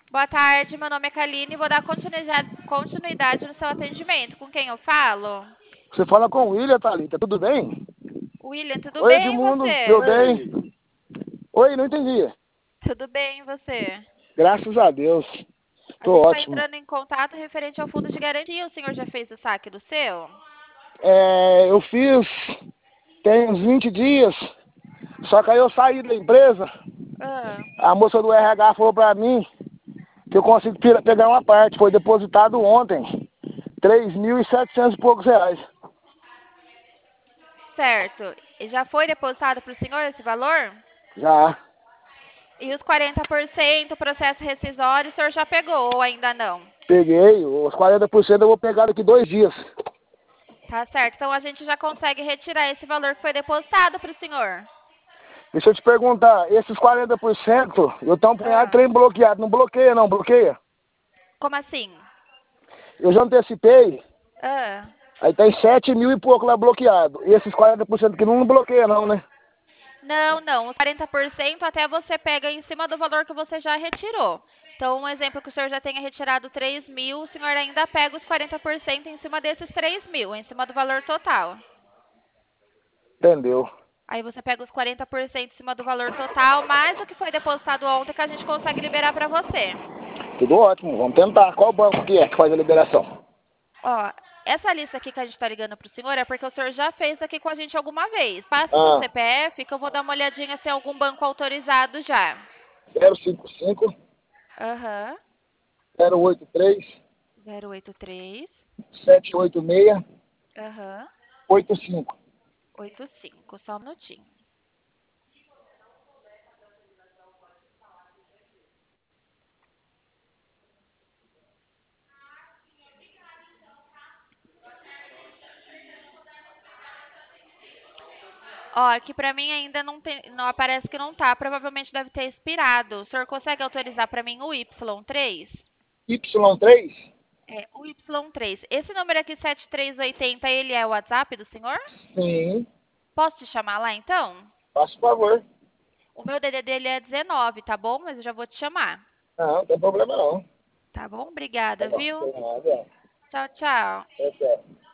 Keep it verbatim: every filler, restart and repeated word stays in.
Boa tarde, meu nome é Kaline e vou dar continuidade, continuidade no seu atendimento. Com quem eu falo? Você fala com o William, Thalita, tudo bem? William, tudo Oi, bem e Edmundo, você? tudo bem? Oi, não entendi. Tudo bem e você? Graças a Deus, A tô gente está ótimo. entrando em contato referente ao fundo de garantia. O senhor já fez o saque do seu? É, eu fiz tem uns vinte dias, só que aí eu saí da empresa, Ah, a moça do R H falou pra mim que eu consigo pira- pegar uma parte, foi depositado ontem, três mil e setecentos e poucos reais. certo. E já foi depositado para o senhor esse valor? Já, E os quarenta por cento, processo rescisório, o senhor já pegou ou ainda não? peguei, os quarenta por cento eu vou pegar daqui dois dias. Tá certo. Então a gente já consegue retirar esse valor que foi depositado para o senhor. Deixa eu te perguntar, esses quarenta por cento eu tenho um punhado de Ah, trem bloqueado, não bloqueia não, bloqueia? como assim? Eu já antecipei. Ah. Aí tem sete mil e pouco lá bloqueado. E esses quarenta por cento que não bloqueia não, né? Não, não. Os quarenta por cento até você pega em cima do valor que você já retirou. Então, um exemplo que o senhor já tenha retirado três mil, o senhor ainda pega os quarenta por cento em cima desses três mil, em cima do valor total. Entendeu? Aí você pega os quarenta por cento em cima do valor total, mais o que foi depositado ontem que a gente consegue liberar para você. Tudo ótimo, vamos tentar. Qual banco que é que faz a liberação? Ó, essa lista aqui que a gente está ligando para o senhor é porque o senhor já fez aqui com a gente alguma vez. Passa o seu Ah, C P F que eu vou dar uma olhadinha se é algum banco autorizado já. zero cinco cinco, Aham. zero oito três, zero oito três. sete oito seis, Aham. oito cinco. Oito cinco, só um minutinho. Ó, aqui pra mim ainda não tem, não aparece que não tá, provavelmente deve ter expirado. O senhor consegue autorizar pra mim o Y três? Y três? É, o Y três. Esse número aqui, sete três oito zero, ele é o WhatsApp do senhor? Sim, Posso te chamar lá então? faça o favor. O meu D D dele é dezenove, tá bom? Mas eu já vou te chamar. Não, não tem problema não. Tá bom? Tá Obrigada, bom, viu? tem nada. Tchau, tchau. Tchau, tchau.